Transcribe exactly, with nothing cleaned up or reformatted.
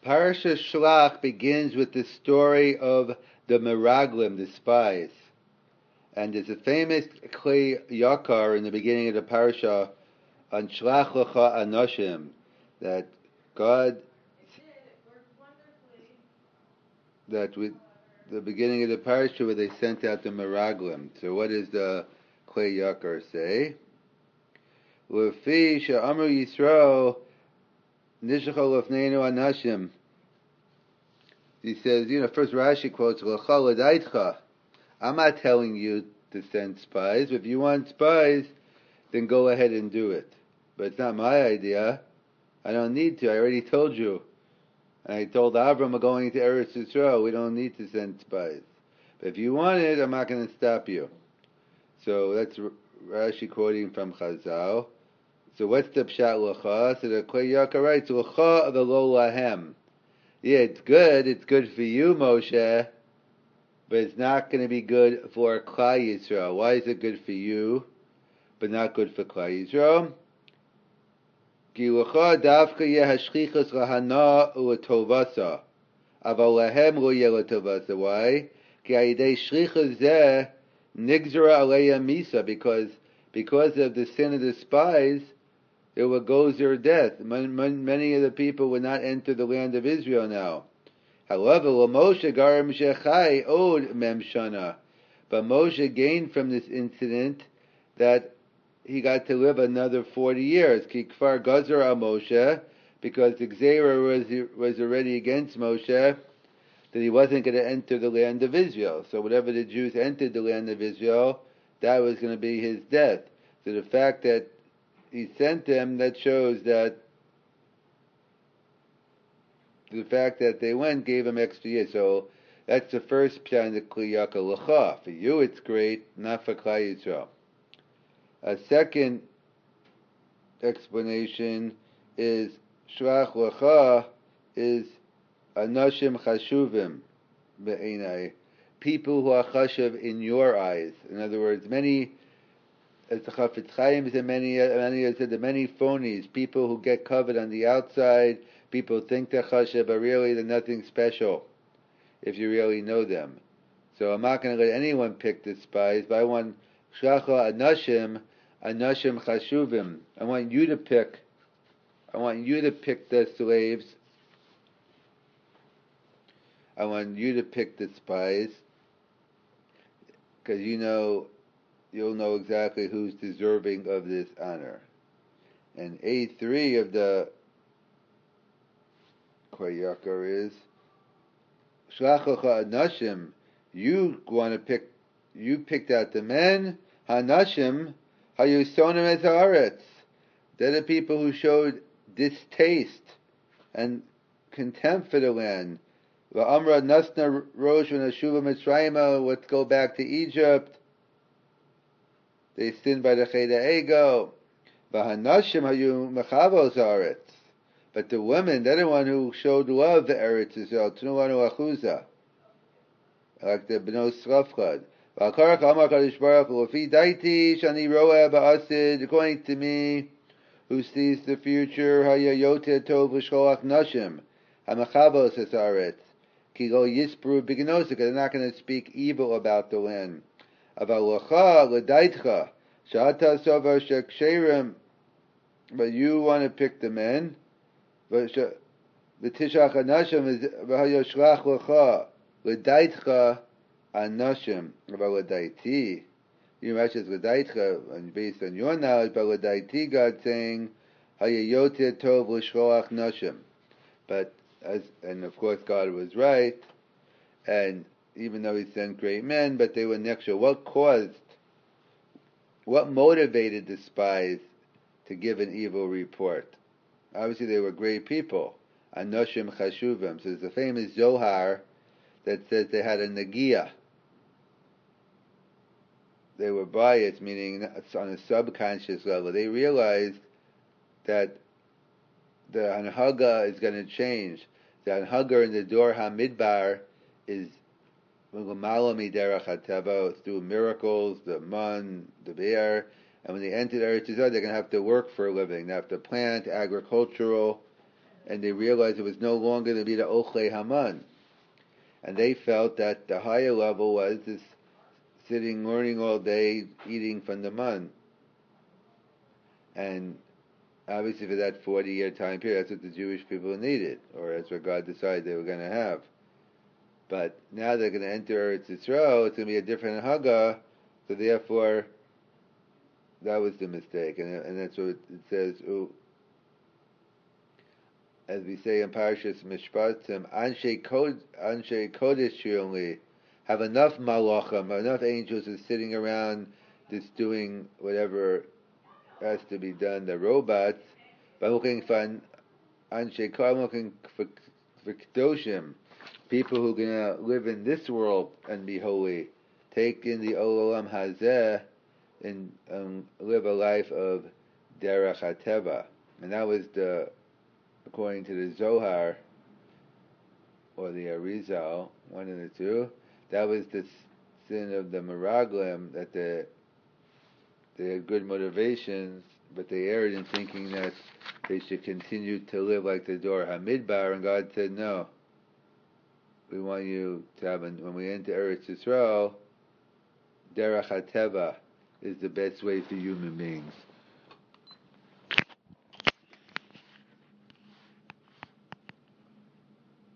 Parasha Shlach begins with the story of the Meraglim, the spies. And there's a famous Klei Yakar in the beginning of the parasha on Shlach Lecha Anoshim, that God, that with the beginning of the parasha where they sent out the Meraglim. So what does the Klei Yakar say? Lefi she'amru Yisrael nishacha lefneinu anashim. He says, you know, first Rashi quotes, L'cha l'daitcha. I'm not telling you to send spies. If you want spies, then go ahead and do it. But it's not my idea. I don't need to. I already told you. I told Avram we're going to Eretz Yisrael. We don't need to send spies. But if you want it, I'm not going to stop you. So that's Rashi quoting from Chazal. So what's the pshat l'cha? So the Klei Yakar writes, L'cha the lo lahem. Yeah, it's good. It's good for you, Moshe, but it's not going to be good for Klal Yisrael. Why is it good for you, but not good for Klal Yisrael? Ki l'cha davka yeh hashchichas lahana u'letovasa, aval lahem lo yeh letovasa. Why? Ki ayidei shlichas zeh nigzera aleya misa, because because of the sin of the spies, there will go their death. Many of the people will not enter the land of Israel now. However, Moshe garam shechai od mem shana. But Moshe gained from this incident that he got to live another forty years. Ki kfar gazer al Moshe, because the Gzera was, was already against Moshe, that he wasn't going to enter the land of Israel. So whatever the Jews entered the land of Israel, that was going to be his death. So the fact that he sent them, that shows that the fact that they went gave him extra years. So that's the first pshat in the Klei Yakar l'cha. For you it's great, not for Klal Yisrael. A second explanation is Shlach Lecha is Anashim Chashuvim be'enai, people who are chashuv in your eyes. In other words, many, as the Chafetz Chaim said, many, many said, the many phonies, people who get covered on the outside, people think they're chashuv, but really they're nothing special if you really know them. So I'm not going to let anyone pick the spies, but I want Shlacha Anashim, Anashim Chashuvim. I want you to pick, I want you to pick the slaves. I want you to pick the spies, because you know, you'll know exactly who's deserving of this honor. And A three of the Klei Yakar is Shlachacha Anashim. You want to pick, you picked out the men. Hanashim Hayusonim et Haaretz. They're the people who showed distaste and contempt for the land. Va'amra nasna rosh v'nashuva mitzrayim. Let's go back to Egypt. They sinned by the cheda ego. V'hanashim hayu mechavos haaretz. But the women, they're the one who showed love to Eretz Yisrael. Tnuanu achuza, like the Bnos Srafchad. V'akarach amar Kadosh Baruch Hu Lefi daiti shani roeh ba'asid. According to me, who sees the future, haya yoter tov l'shkolach nashim hamechavos es haaretz. Ki lo yispru bignosik. They're not going to speak evil about the land. Aval lecha l'daitcha shata sovar sheksherim. But you want to pick the men. The tishach anashim is v'hayoshlach lecha l'daitcha anashim. Aval l'daiti. You imagine l'daitcha, and based on your knowledge, but l'daiti, God saying hayayoter tov l'shkolach nashim. But As, and of course God was right, and even though he sent great men, but they were nextra. What caused, what motivated the spies to give an evil report? Obviously they were great people. Anoshim Chashuvim. So there's a famous Zohar that says they had a nagia. They were biased, meaning on a subconscious level. They realized that the Anhaga is going to change. The Anhaga in the Dor HaMidbar is it's through miracles, the man, the bear, and when they enter Eretz Yisrael, they're going to have to work for a living. They have to plant agricultural and they realized it was no longer going to be the Ochle Haman. And they felt that the higher level was this sitting, learning all day, eating from the man. And obviously for that forty-year time period, that's what the Jewish people needed, or that's what God decided they were going to have. But now they're going to enter Eretz Yisrael, it's going to be a different Haggah, so therefore, that was the mistake. And, and that's what it says, as we say in Parashas Mishpatim, Anshe Kodesh only have enough malachim, enough angels are sitting around just doing whatever has to be done, the robots, but looking for Anshe Kodesh, looking for, for Kedoshim, people who are going to live in this world and be holy, take in the Olam Hazeh and um, live a life of Derech HaTeva. And that was the, according to the Zohar, or the Arizal, one of the two, that was the sin of the Meraglim, that the, they had good motivations, but they erred in thinking that they should continue to live like the Dor HaMidbar, and God said, no. We want you to have, an, when we enter Eretz Yisrael, Derech HaTeva is the best way for human beings.